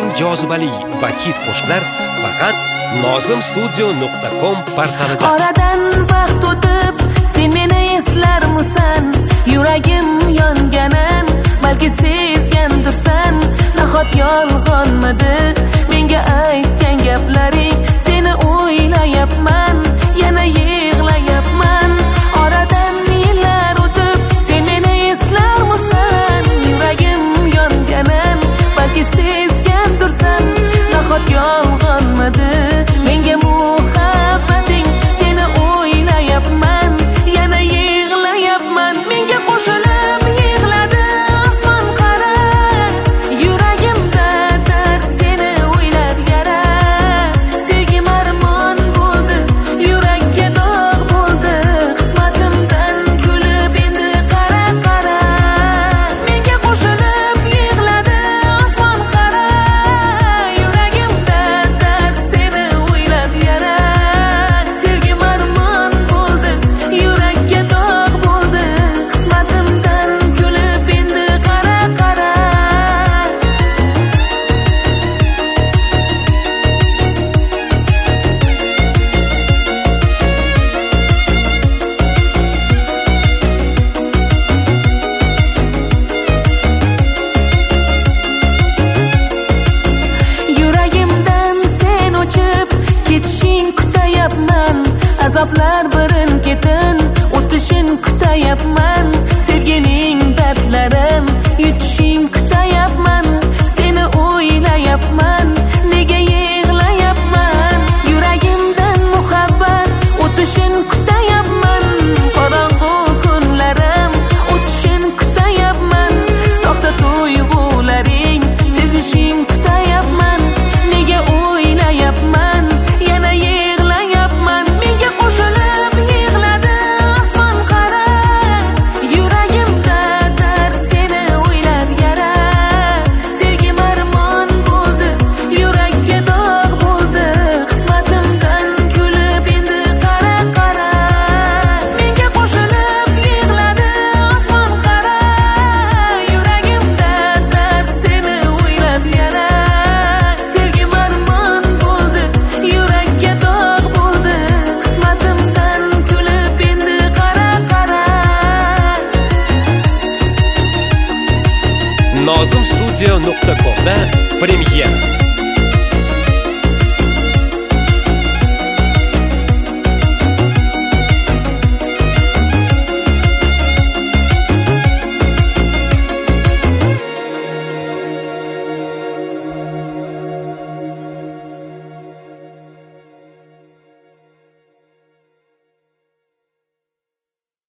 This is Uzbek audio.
jozibali va hit qo'shiqlar faqat nozimstudio.com portalida. Oradan vaqt o'tib, sen meni eslarmisan? Yuragim yonganin, balki sezgandirsan. Nahot yolg'onmidi menga aytgan gaplaring? Seni o'ylayapman, yana yig'layapman. Oradan yillar o'tib, sen meni eslarmisan? Yuragim yonganin, balki sezgandirsan. Nahot yolg'onmidi menga muhabbating? Seni o'ylayapman, yana yig'layapman. Menga qo'shilib yig'ladi osmon qara. Yuragimda dard, seni o'ylab yara. Sevgim armon bo'ldi, yurakka dog' bo'ldi. Qismatimdan kulib endi qara qara. Menga qo'shilib yig'ladi osmon qara. Yuragimda dard, seni o'ylab yara. Sevgim armon bo'ldi, yurakka dog' bo'ldi. Qismatimdan kulib endi qara qara. Yuragimdan sen o'chib ketishing kutayapman. Azoblar birin ketin o'tishing kutayapman. Sevgining dardlarin yutishing kutayapman. Seni o'ylayapman, nega yig'layapman? Yuragimdan muhabbat o'tishing kutayapman. Qorong'u kunlarim o'tishing kutayapman. Soxta tuyg'ularing sezishing kutayapman. Nega o'ylayapman, yana yig'layapman. Menga qo'shilib yig'ladi osmon qara. Yuragimda dard, seni o'ylab yara. Sevgim armon bo'ldi, yurakka dog' bo'ldi. Qismatimdan kulib endi qara qara. Menga qo'shilib yig'ladi osmon qara. Yuragimda dard, seni o'ylab yara. Sevgim armon bo'ldi, yurakka dog' bo'ldi. Qismatimdan kulib endi qara qara. Nozimstudio.com da premyera.